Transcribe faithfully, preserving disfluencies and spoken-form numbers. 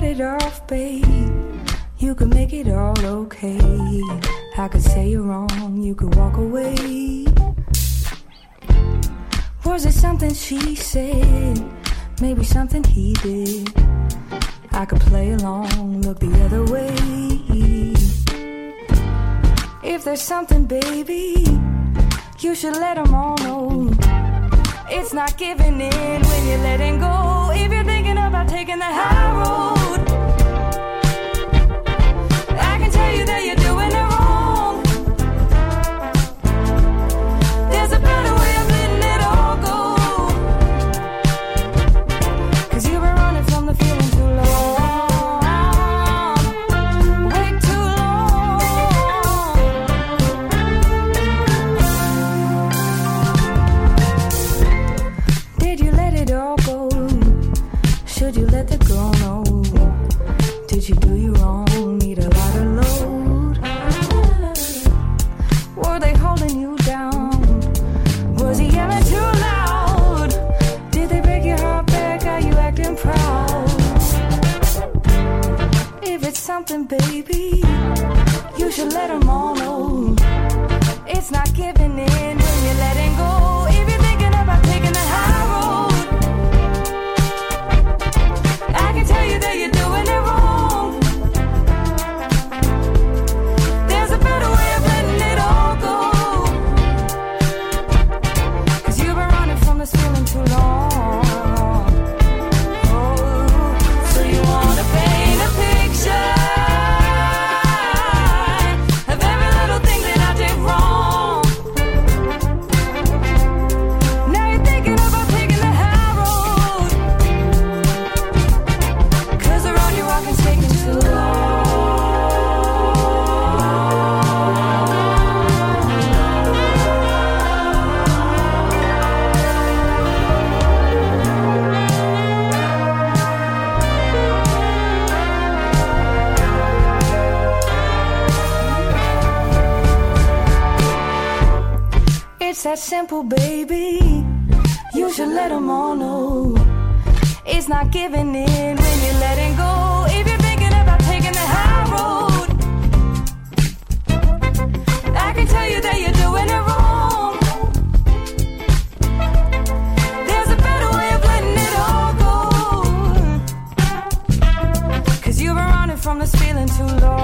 it off, babe, you could make it all okay. I could say you're wrong, you could walk away. Was it something she said? Maybe something he did. I could play along, look the other way. If there's something, baby, you should let them all know. It's not giving in when you're letting go. If you're thinking about taking the high road, I can tell you that you're doing it wrong. There's a better way of letting it all go. 'Cause you've been running from the feeling too long. Way too long. Did you let it all go? Should you let the girl know? Did you do you wrong? Need a lot of load? Were they holding you down? Was he yelling too loud? Did they break your heart back? Are you acting proud? If it's something, baby, you should let them all know. It's not giving in when you're letting go. If you're thinking about taking the high road, I can tell you that you're doing it wrong. There's a better way of letting it all go. 'Cause you've been running from this feeling too long. Oh, so you wanna paint a picture of every little thing that I did wrong. Now you're thinking about taking the high road. 'Cause the road you're walking's taking too long. It's that simple, baby. You should let them all know. It's not giving in when you're letting go. If you're thinking about taking the high road, I can tell you that you're doing it wrong. There's a better way of letting it all go. 'Cause you've been running from this feeling too long.